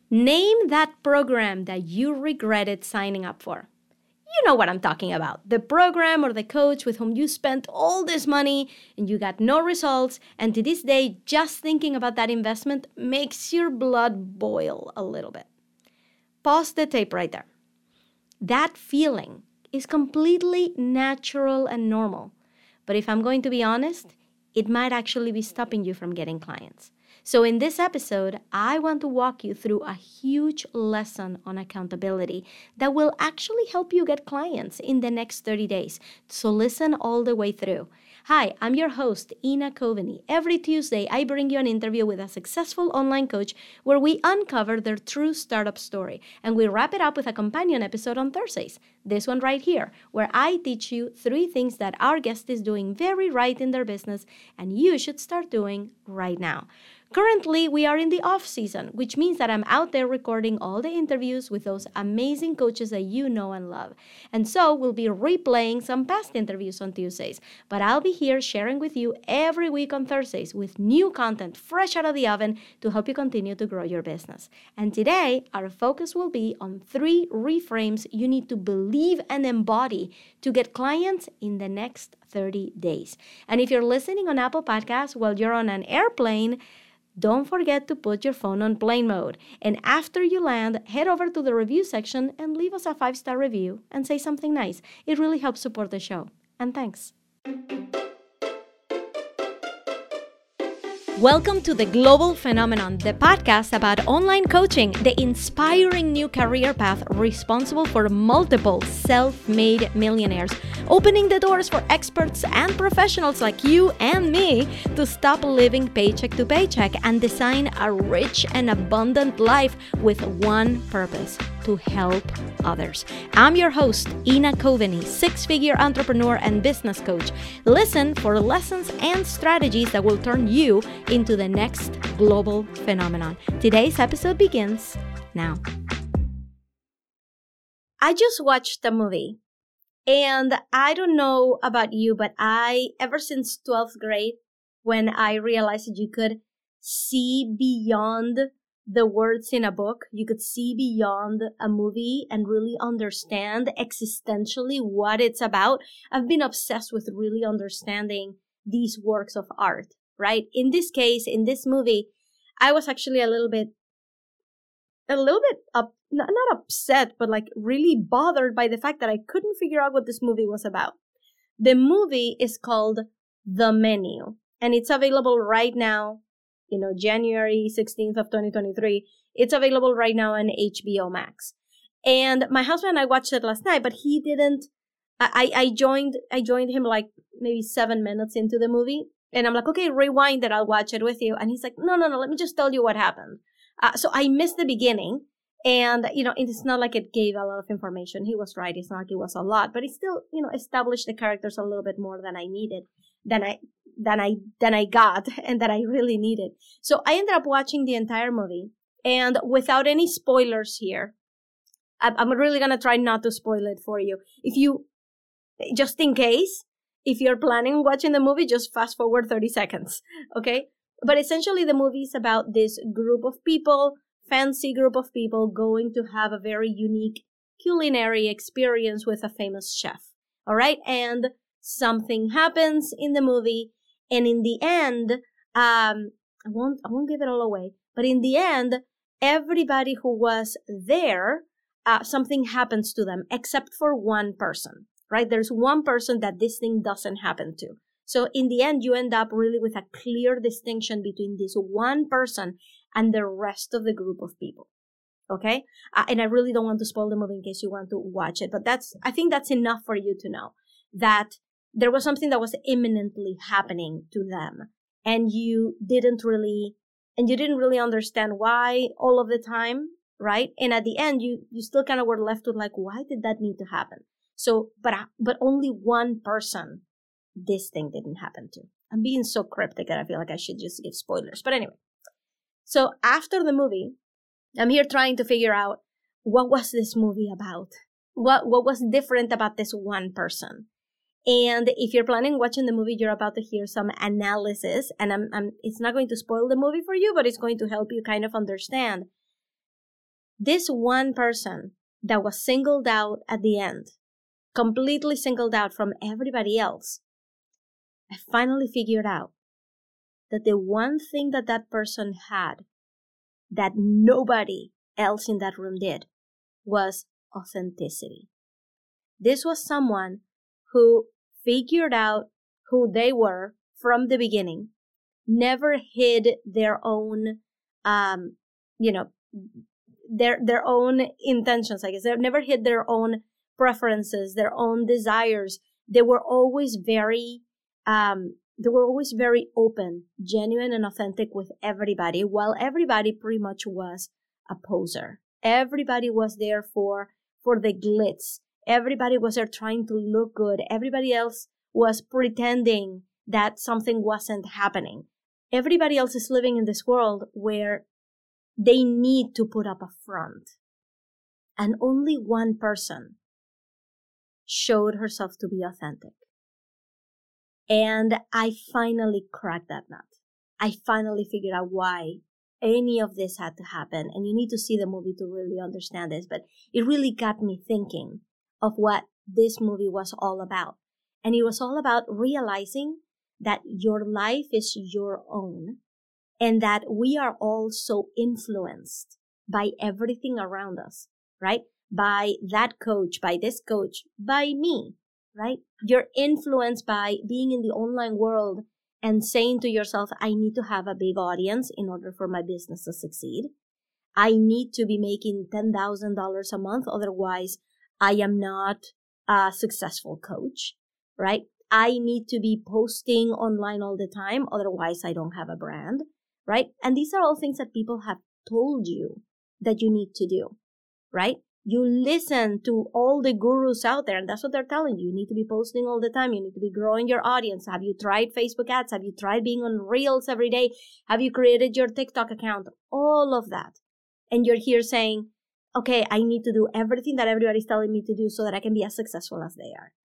Name that program that you regretted signing up for. You know what I'm talking about. The program or the coach with whom you spent all this money and you got no results. And to this day, just thinking about that investment makes your blood boil a little bit. Pause the tape right there. That feeling is completely natural and normal. But if I'm going to be honest, it might actually be stopping you from getting clients. So in this episode, I want to walk you through a huge lesson on accountability that will actually help you get clients in the next 30 days. So listen all the way through. Hi, I'm your host, Ina Coveney. Every Tuesday, I bring you an interview with a successful online coach where we uncover their true startup story. And we wrap it up with a companion episode on Thursdays. This one right here, where I teach you 3 things that our guest is doing very right in their business and you should start doing right now. Currently, we are in the off season, which means that I'm out there recording all the interviews with those amazing coaches that you know and love. And so we'll be replaying some past interviews on Tuesdays. But I'll be here sharing with you every week on Thursdays with new content fresh out of the oven to help you continue to grow your business. And today, our focus will be on 3 reframes you need to believe and embody to get clients in the next 30 days. And if you're listening on Apple Podcasts while you're on an airplane, don't forget to put your phone on plane mode. And after you land, head over to the review section and leave us a 5-star review and say something nice. It really helps support the show. And thanks. Welcome to The Global Phenomenon, the podcast about online coaching, the inspiring new career path responsible for multiple self-made millionaires, opening the doors for experts and professionals like you and me to stop living paycheck to paycheck and design a rich and abundant life with one purpose: to help others. I'm your host, Ina Coveney, 6-figure entrepreneur and business coach. Listen for lessons and strategies that will turn you into the next global phenomenon. Today's episode begins now. I just watched a movie, and I don't know about you, but ever since 12th grade, when I realized that you could see beyond the words in a book, you could see beyond a movie and really understand existentially what it's about. I've been obsessed with really understanding these works of art, right? In this case, in this movie, I was actually a little bit not upset, but like really bothered by the fact that I couldn't figure out what this movie was about. The movie is called The Menu, and it's available right now, January 16th of 2023. It's available right now on HBO Max. And my husband and I watched it last night, but he didn't. I joined him like maybe 7 minutes into the movie. And I'm like, okay, rewind it. I'll watch it with you. And he's like, no, let me just tell you what happened. So I missed the beginning. And, it's not like it gave a lot of information. He was right. It's not like it was a lot, but it still, established the characters a little bit more than I needed, than I got and that I really needed. So I ended up watching the entire movie, and without any spoilers here, I'm really going to try not to spoil it for you. Just in case, if you're planning on watching the movie, just fast forward 30 seconds. Okay. But essentially the movie is about this fancy group of people going to have a very unique culinary experience with a famous chef. All right. And something happens in the movie. And in the end, I won't give it all away, but in the end, everybody who was there, something happens to them except for one person, right? There's one person that this thing doesn't happen to. So in the end, you end up really with a clear distinction between this one person and the rest of the group of people. Okay? And I really don't want to spoil the movie in case you want to watch it, but I think that's enough for you to know that there was something that was imminently happening to them, and you didn't really understand why all of the time, right? And at the end, you still kind of were left with like, why did that need to happen? So, but only one person this thing didn't happen to. I'm being so cryptic that I feel like I should just give spoilers. But anyway, so after the movie, I'm here trying to figure out what was this movie about? What was different about this one person? And if you're planning on watching the movie, you're about to hear some analysis, and it's not going to spoil the movie for you, but it's going to help you kind of understand This one person that was singled out at the end, completely singled out from everybody else, I finally figured out that the one thing that that person had that nobody else in that room did was authenticity. This was someone who figured out who they were from the beginning, never hid their own, their own intentions, I guess. They never hid their own preferences, their own desires. They were always very open, genuine, and authentic with everybody, while everybody pretty much was a poser. Everybody was there for the glitz. Everybody was there trying to look good. Everybody else was pretending that something wasn't happening. Everybody else is living in this world where they need to put up a front. And only one person showed herself to be authentic. And I finally cracked that nut. I finally figured out why any of this had to happen. And you need to see the movie to really understand this. But it really got me thinking of what this movie was all about. And it was all about realizing that your life is your own and that we are all so influenced by everything around us, right? By that coach, by this coach, by me, right? You're influenced by being in the online world and saying to yourself, I need to have a big audience in order for my business to succeed. I need to be making $10,000 a month. Otherwise, I am not a successful coach, right? I need to be posting online all the time. Otherwise, I don't have a brand, right? And these are all things that people have told you that you need to do, right? You listen to all the gurus out there, and that's what they're telling you. You need to be posting all the time. You need to be growing your audience. Have you tried Facebook ads? Have you tried being on Reels every day? Have you created your TikTok account? All of that. And you're here saying, okay, I need to do everything that everybody's telling me to do so that I can be as successful as they are.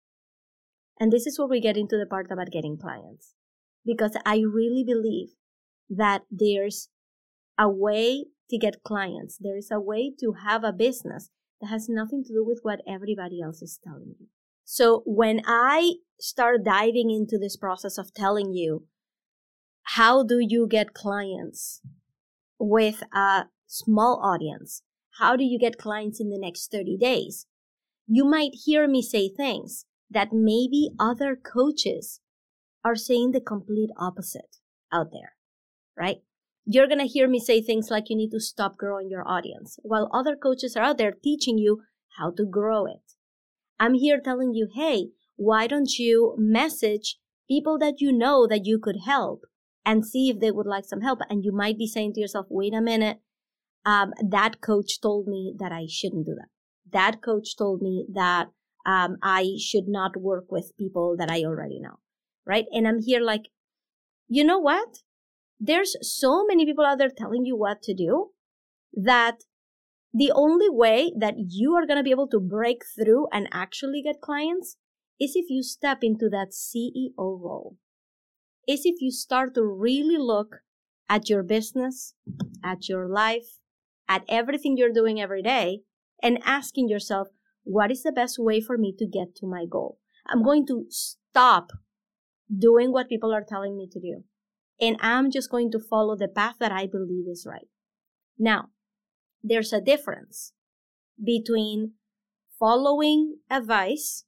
And this is where we get into the part about getting clients. Because I really believe that there's a way to get clients. There is a way to have a business that has nothing to do with what everybody else is telling you. So when I start diving into this process of telling you, how do you get clients with a small audience? How do you get clients in the next 30 days? You might hear me say things that maybe other coaches are saying the complete opposite out there, right? You're going to hear me say things like you need to stop growing your audience, while other coaches are out there teaching you how to grow it. I'm here telling you, hey, why don't you message people that you know that you could help and see if they would like some help? And you might be saying to yourself, wait a minute, that coach told me that I shouldn't do that. That coach told me that I should not work with people that I already know, right? And I'm here like, you know what? There's so many people out there telling you what to do that the only way that you are going to be able to break through and actually get clients is if you step into that CEO role. Is if you start to really look at your business, at your life, at everything you're doing every day and asking yourself, what is the best way for me to get to my goal? I'm going to stop doing what people are telling me to do. And I'm just going to follow the path that I believe is right. Now, there's a difference between following advice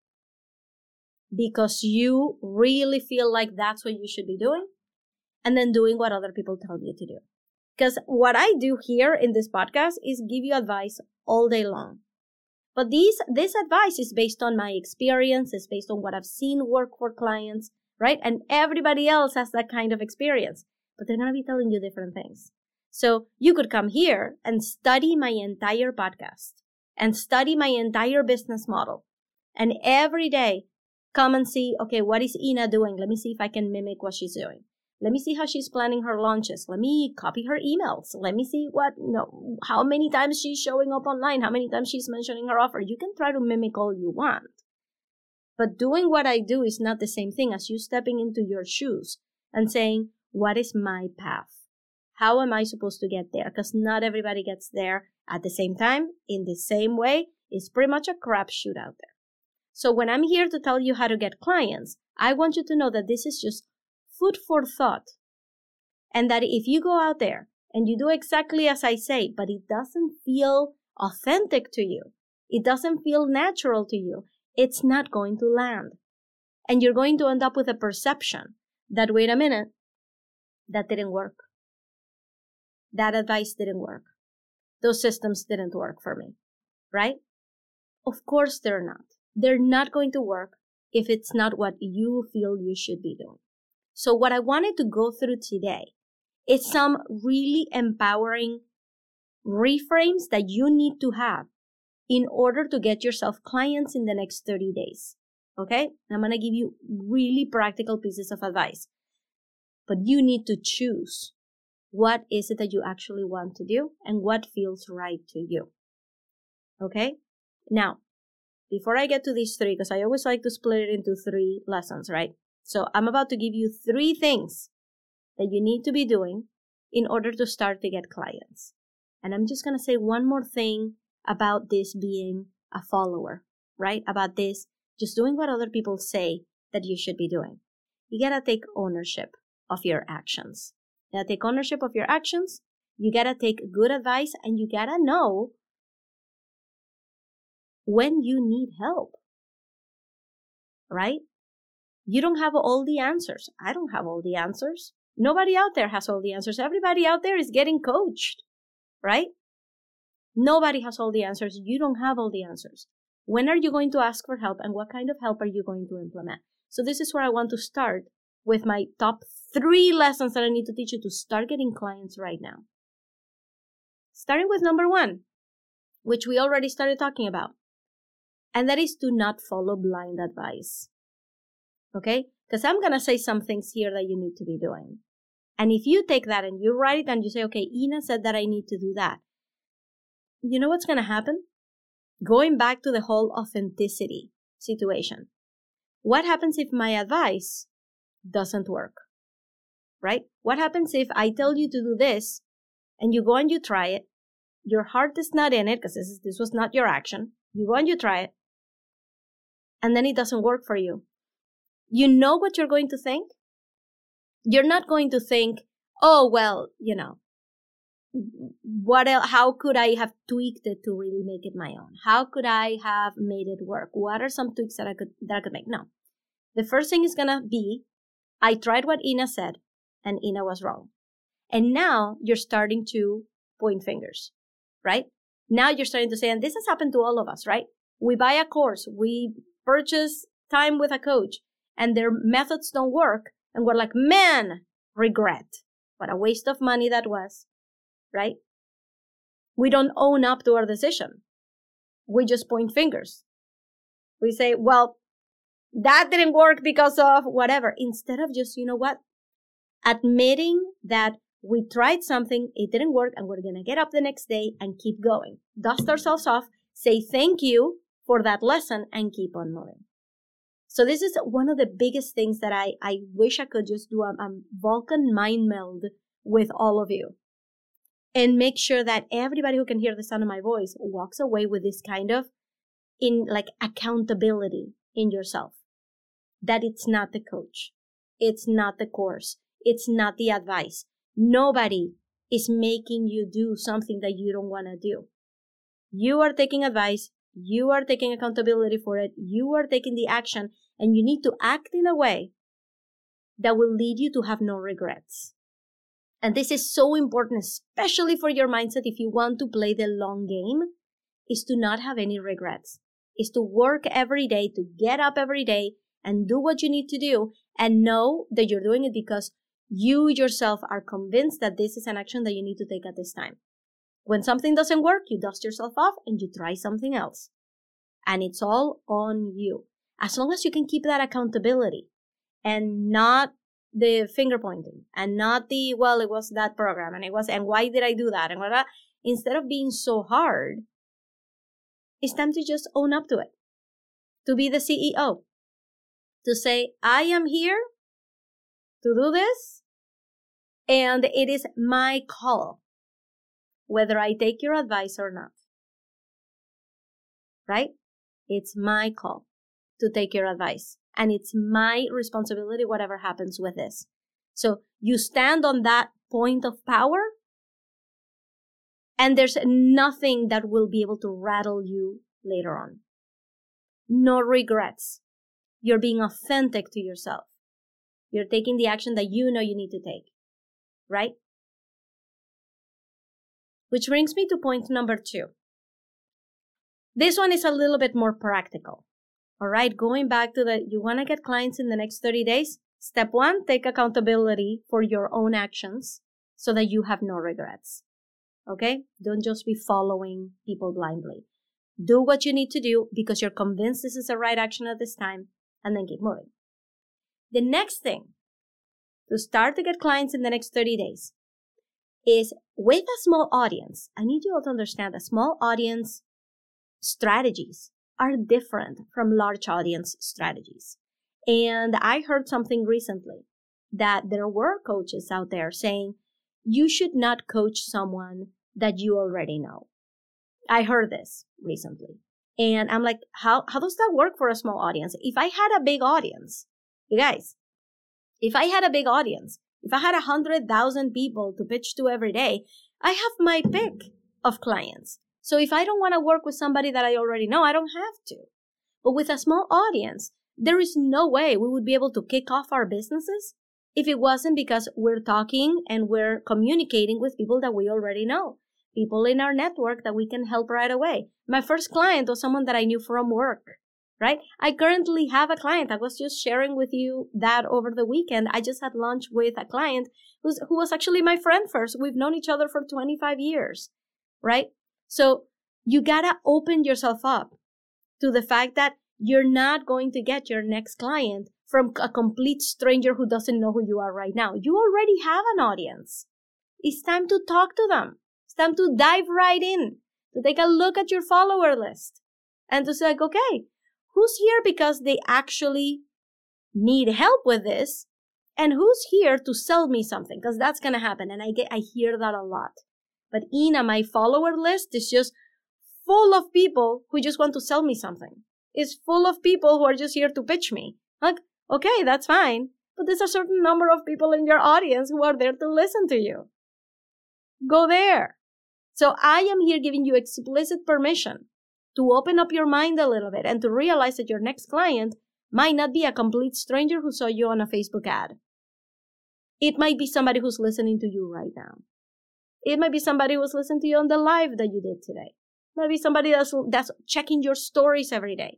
because you really feel like that's what you should be doing and then doing what other people tell you to do. Because what I do here in this podcast is give you advice all day long. But this advice is based on my experience, it's based on what I've seen work for clients, right? And everybody else has that kind of experience, but they're going to be telling you different things. So you could come here and study my entire podcast and study my entire business model. And every day come and see, okay, what is Ina doing? Let me see if I can mimic what she's doing. Let me see how she's planning her launches. Let me copy her emails. Let me see how many times she's showing up online, how many times she's mentioning her offer. You can try to mimic all you want. But doing what I do is not the same thing as you stepping into your shoes and saying, what is my path? How am I supposed to get there? Because not everybody gets there at the same time, in the same way. It's pretty much a crapshoot out there. So when I'm here to tell you how to get clients, I want you to know that this is just food for thought. And that if you go out there and you do exactly as I say, but it doesn't feel authentic to you, it doesn't feel natural to you, it's not going to land. And you're going to end up with a perception that, wait a minute, that didn't work. That advice didn't work. Those systems didn't work for me, right? Of course they're not. They're not going to work if it's not what you feel you should be doing. So what I wanted to go through today is some really empowering reframes that you need to have in order to get yourself clients in the next 30 days. Okay? I'm going to give you really practical pieces of advice. But you need to choose what is it that you actually want to do and what feels right to you. Okay? Now, before I get to these three, because I always like to split it into 3 lessons, right? So I'm about to give you 3 things that you need to be doing in order to start to get clients. And I'm just going to say one more thing about this being a follower, right? About this just doing what other people say that you should be doing. You got to take ownership of your actions. You got to take ownership of your actions. You got to take good advice, and you got to know when you need help, right? You don't have all the answers. I don't have all the answers. Nobody out there has all the answers. Everybody out there is getting coached, right? Nobody has all the answers. You don't have all the answers. When are you going to ask for help, and what kind of help are you going to implement? So this is where I want to start with my top 3 lessons that I need to teach you to start getting clients right now. Starting with number 1, which we already started talking about. And that is to not follow blind advice. Okay? Because I'm going to say some things here that you need to be doing. And if you take that and you write it and you say, okay, Ina said that I need to do that. You know what's going to happen? Going back to the whole authenticity situation. What happens if my advice doesn't work? Right? What happens if I tell you to do this and you go and you try it? Your heart is not in it because this was not your action. You go and you try it. And then it doesn't work for you. You know what you're going to think? You're not going to think, oh, well, what else, how could I have tweaked it to really make it my own? How could I have made it work? What are some tweaks that I could make? No. The first thing is going to be, I tried what Ina said, and Ina was wrong. And now you're starting to point fingers, right? Now you're starting to say, and this has happened to all of us, right? We buy a course, we purchase time with a coach, and their methods don't work. And we're like, man, regret. What a waste of money that was, right? We don't own up to our decision. We just point fingers. We say, well, that didn't work because of whatever. Instead of just, you know what? Admitting that we tried something, it didn't work, and we're going to get up the next day and keep going. Dust ourselves off, say thank you for that lesson, and keep on moving. So this is one of the biggest things that I wish I could just do a Vulcan mind meld with all of you. And make sure that everybody who can hear the sound of my voice walks away with this kind of accountability in yourself. That it's not the coach. It's not the course. It's not the advice. Nobody is making you do something that you don't want to do. You are taking advice. You are taking accountability for it. You are taking the action, and you need to act in a way that will lead you to have no regrets. And this is so important, especially for your mindset if you want to play the long game, is to not have any regrets. Is to work every day, to get up every day and do what you need to do and know that you're doing it because you yourself are convinced that this is an action that you need to take at this time. When something doesn't work, you dust yourself off and you try something else. And it's all on you. As long as you can keep that accountability and not the finger pointing and not the, well, it was that program and why did I do that? And blah. Instead of being so hard, it's time to just own up to it. To be the CEO. To say, I am here to do this And it is my call whether I take your advice or not. Right? It's my call to take your advice. And it's my responsibility, whatever happens with this. So you stand on that point of power, and there's nothing that will be able to rattle you later on. No regrets. You're being authentic to yourself. You're taking the action that you know you need to take. Right? Which brings me to point number 2. This one is a little bit more practical. All right, going back to you want to get clients in the next 30 days? Step 1, take accountability for your own actions so that you have no regrets. Okay? Don't just be following people blindly. Do what you need to do because you're convinced this is the right action at this time, and then keep moving. The next thing to start to get clients in the next 30 days is with a small audience. I need you all to understand that small audience strategies are different from large audience strategies. And I heard something recently that there were coaches out there saying you should not coach someone that you already know. I heard this recently. And I'm like, how does that work for a small audience? If I had a big audience, you guys, if I had a big audience, if I had 100,000 people to pitch to every day, I have my pick of clients. So if I don't want to work with somebody that I already know, I don't have to. But with a small audience, there is no way we would be able to kick off our businesses if it wasn't because we're talking and we're communicating with people that we already know, people in our network that we can help right away. My first client was someone that I knew from work, right? I currently have a client. I was just sharing with you that over the weekend. I just had lunch with a client who was actually my friend first. We've known each other for 25 years, right? So you gotta open yourself up to the fact that you're not going to get your next client from a complete stranger who doesn't know who you are right now. You already have an audience. It's time to talk to them. It's time to dive right in, to take a look at your follower list and to say, like, okay, who's here because they actually need help with this? And who's here to sell me something? Because that's going to happen. And I hear that a lot. But Ina, my follower list is just full of people who just want to sell me something. It's full of people who are just here to pitch me. Like, okay, that's fine. But there's a certain number of people in your audience who are there to listen to you. Go there. So I am here giving you explicit permission to open up your mind a little bit and to realize that your next client might not be a complete stranger who saw you on a Facebook ad. It might be somebody who's listening to you right now. It might be somebody who's listening to you on the live that you did today. It might be somebody that's checking your stories every day.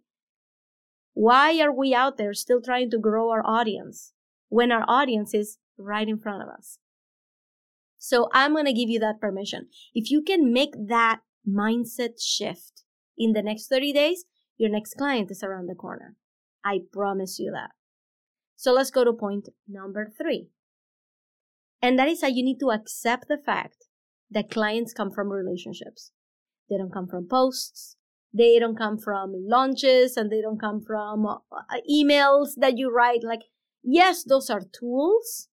Why are we out there still trying to grow our audience when our audience is right in front of us? So I'm going to give you that permission. If you can make that mindset shift in the next 30 days, your next client is around the corner. I promise you that. So let's go to point number 3. And that is that you need to accept the fact that clients come from relationships. They don't come from posts. They don't come from launches, and they don't come from emails that you write. Like, yes, those are tools.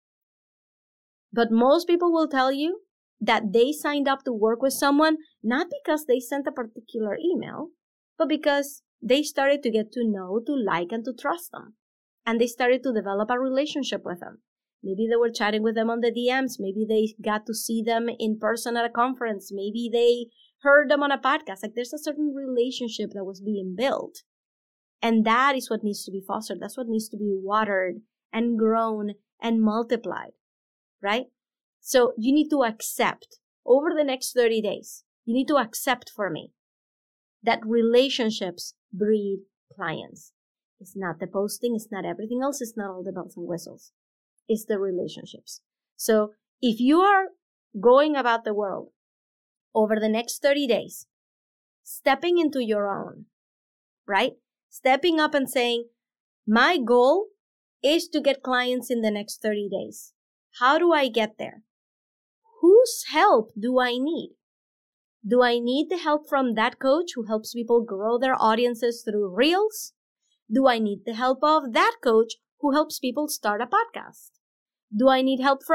But most people will tell you that they signed up to work with someone not because they sent a particular email, but because they started to get to know, to like, and to trust them. And they started to develop a relationship with them. Maybe they were chatting with them on the DMs. Maybe they got to see them in person at a conference. Maybe they heard them on a podcast. Like, there's a certain relationship that was being built. And that is what needs to be fostered. That's what needs to be watered and grown and multiplied, right? So you need to accept over the next 30 days, you need to accept for me that relationships breed clients. It's not the posting. It's not everything else. It's not all the bells and whistles. It's the relationships. So if you are going about the world over the next 30 days, stepping into your own, right? Stepping up and saying, my goal is to get clients in the next 30 days. How do I get there? Whose help do I need? Do I need the help from that coach who helps people grow their audiences through Reels? Do I need the help of that coach who helps people start a podcast? Do I need help from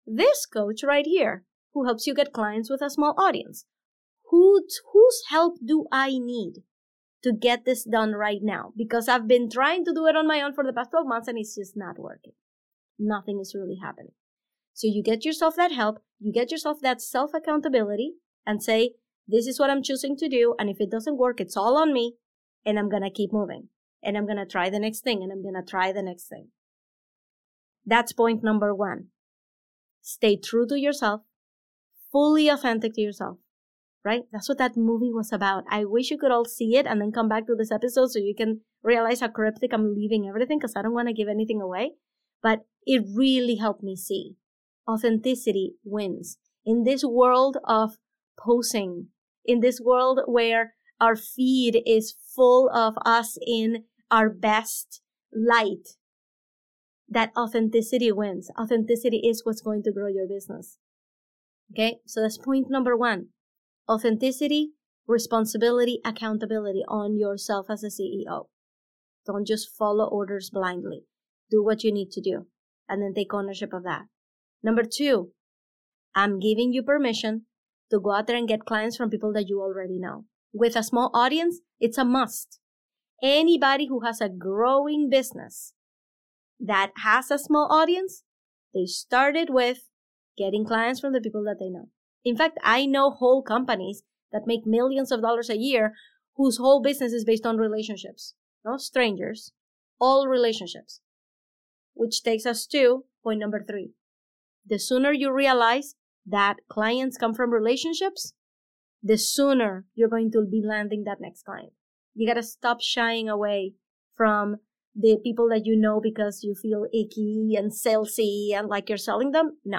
this coach right here who helps you get clients with a small audience. Whose help do I need to get this done right now? Because I've been trying to do it on my own for the past 12 months and it's just not working. Nothing is really happening. So you get yourself that help, you get yourself that self-accountability and say, this is what I'm choosing to do, and if it doesn't work, it's all on me, and I'm going to keep moving, and I'm going to try the next thing, and I'm going to try the next thing. That's point number 1. Stay true to yourself, fully authentic to yourself, right? That's what that movie was about. I wish you could all see it and then come back to this episode so you can realize how cryptic I'm leaving everything, because I don't want to give anything away, but it really helped me see. Authenticity wins. In this world of posing, in this world where our feed is full of us in our best light, that authenticity wins. Authenticity is what's going to grow your business. Okay, so that's point number 1. Authenticity, responsibility, accountability on yourself as a CEO. Don't just follow orders blindly. Do what you need to do and then take ownership of that. Number 2, I'm giving you permission to go out there and get clients from people that you already know. With a small audience, it's a must. Anybody who has a growing business that has a small audience, they started with getting clients from the people that they know. In fact, I know whole companies that make millions of dollars a year whose whole business is based on relationships. No strangers, all relationships. Which takes us to point number 3. The sooner you realize that clients come from relationships, the sooner you're going to be landing that next client. You got to stop shying away from the people that you know because you feel icky and salesy and like you're selling them. No.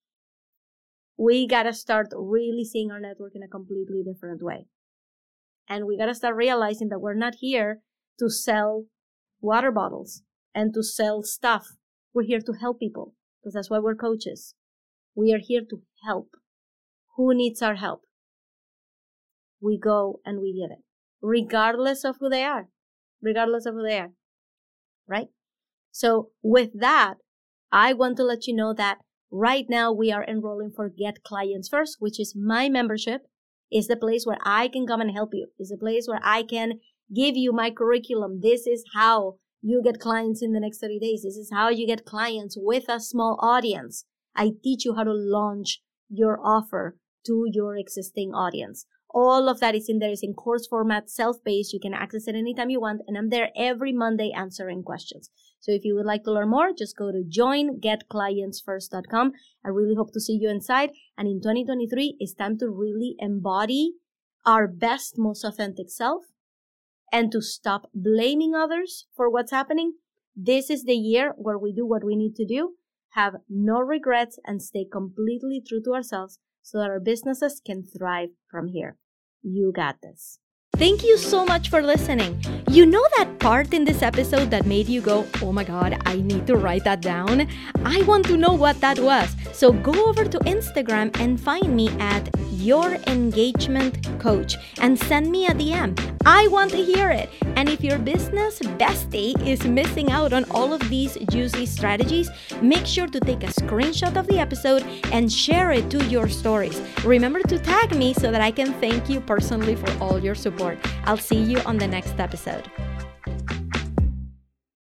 We got to start really seeing our network in a completely different way. And we got to start realizing that we're not here to sell water bottles and to sell stuff. We're here to help people because that's why we're coaches. We are here to help. Who needs our help? We go and we give it, regardless of who they are. Regardless of who they are. Right? So with that, I want to let you know that right now we are enrolling for Get Clients First, which is my membership. Is the place where I can come and help you. Is the place where I can give you my curriculum. This is how you get clients in the next 30 days. This is how you get clients with a small audience. I teach you how to launch your offer to your existing audience. All of that is in there. It's in course format, self-paced. You can access it anytime you want. And I'm there every Monday answering questions. So if you would like to learn more, just go to joingetclientsfirst.com. I really hope to see you inside. And in 2023, it's time to really embody our best, most authentic self and to stop blaming others for what's happening. This is the year where we do what we need to do, have no regrets, and stay completely true to ourselves so that our businesses can thrive from here. You got this. Thank you so much for listening. You know that part in this episode that made you go, oh my God, I need to write that down? I want to know what that was. So go over to Instagram and find me at Your Engagement Coach and send me a DM. I want to hear it. And if your business bestie is missing out on all of these juicy strategies, make sure to take a screenshot of the episode and share it to your stories. Remember to tag me so that I can thank you personally for all your support. I'll see you on the next episode.